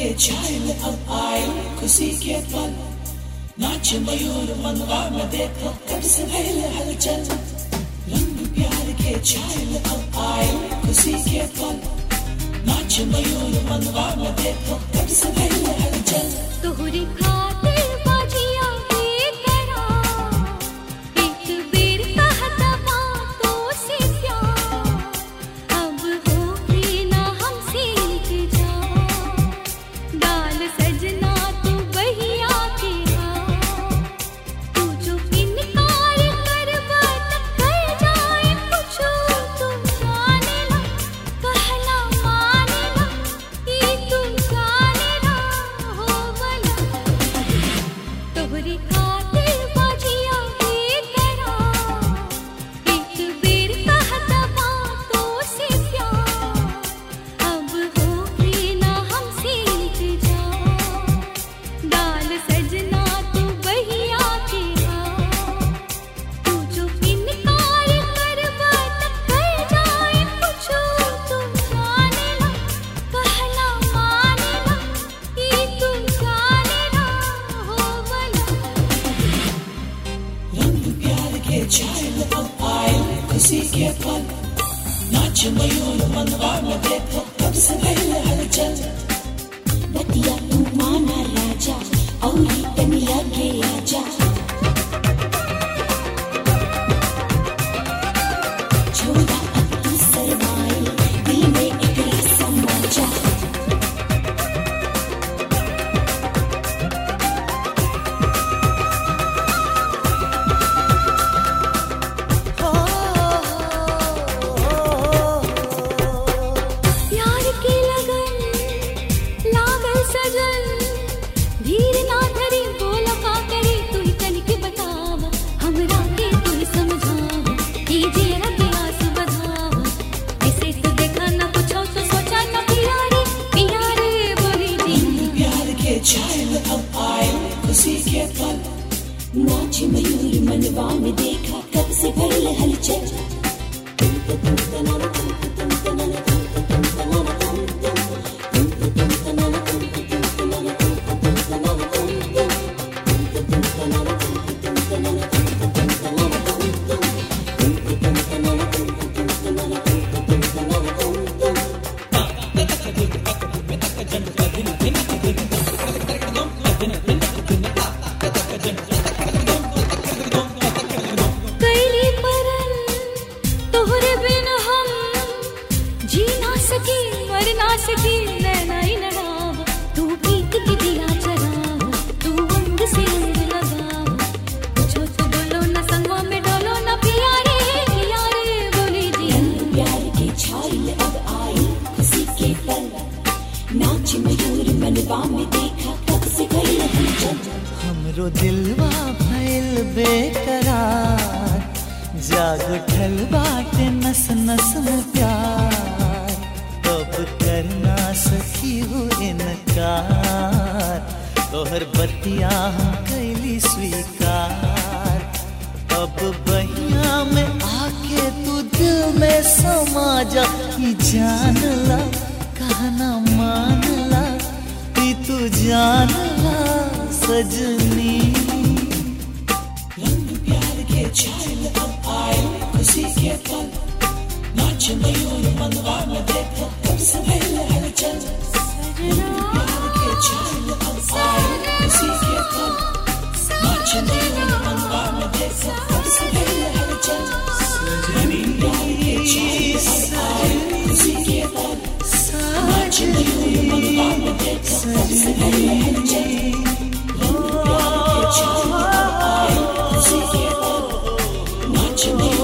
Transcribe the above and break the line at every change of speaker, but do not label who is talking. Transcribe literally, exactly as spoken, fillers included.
छायल अब आए खुशी के पल, नाच मयूर मनवा में देखो कब से भइल हलचल। रंग प्यार के छायल अब आए खुशी के पल, नाच मयूर मनवा में देखो कब से भइल हलचल।
तोहरी खातिर बाजिया बेकरार, एक बेर कहता बातों से प्यार, अब होगी ना हमसे इंतजार। डाल सजना तू बहिया के हाथ, तू जो इनकार कर बात कर जाए पूछो तू जाने ला, कहला माने ला, ये तू जाने ला हो भला। तोहरी खातिर बाजिया बेकरार, एक बेर कहता बातों से प्यार, अब होगी ना हमसे इंतजार। डाल सजना तू बहिया के हाथ, तू जो इनकार कर बात कर जाए पूछो तू जाने ला, कहला माने ला, ये तू जाने ला हो भला।
रंग प्यार के छायल अब आए खुशी के पल, नाच मयूर मनवा में देखो कब से भइल हलचल।
बतिया तू माना राजा और तनिया के आजा, छोड़ा अब तू शर्माए दिल में एकरा समा जा।
प्यार की लगन लागल सजन, धीर ना धरी बोला का करी तू ही तनिक बतावा, हमरा के तू ही समझावा, कीजिए ना के आंसू बधावा। ऐसे तो देखा ना पूछो तो सोचा ना पिया रे पिया रे बोली जी।
रंग प्यार के छायल अब आए खुशी के पल,
नाच मयूर मनवा में देखा कब से भइल हलचल। तुम तो तुम तना तुम तो तुम तना तुम तो तुम तना तुम तुम तुम तो तुम तना तुम तो तुम तना तुम तो तुम तना तुम तुम तुम तो तुम तना तुम तो तुम तना तुम तो तुम तना तुम तुम तुम तो तुम तना तुम तो तुम तना तुम तो तुम तना तुम तुम।
कैली परन तोहरे बिन हम जी ना सकी मर ना सकी नैना ही नड़ावा, तू पीक के दिया चरावा, तू अंग से अंग लगावा, पूछो तो बोलो ना संगवा में डोलो ना पिया रे पिया रे बोली जी।
रंग प्यार के छायल अब आए खुशी के पल, नाच मयूर मनवा में देखा कब से भइल हलचल।
हमरो दिलवा भइल बेकरार, जाग उठल बाटे नस नस में प्यार, कब करना सकी हो इनकार, तोहर बतिया हम कैली स्वीकार। अब बहिया में आके तू दिल में समा जा, ई जान ला कहना मान ला, ई तू जान ला सजनी।
रंग प्यार के छायल अब आए खुशी के पल, नाच मयूर मनवा में देखो कब से भइल हलचल। रंग प्यार के छायल अब आए खुशी के पल, नाच मयूर मनवा में देखो कब से भइल हलचल। रंग प्यार के छायल अब आए खुशी के पल, नाच मयूर मनवा में देखो कब से भइल हलचल। रंग प्यार के छायल अब आए खुशी के पल, नाच मयूर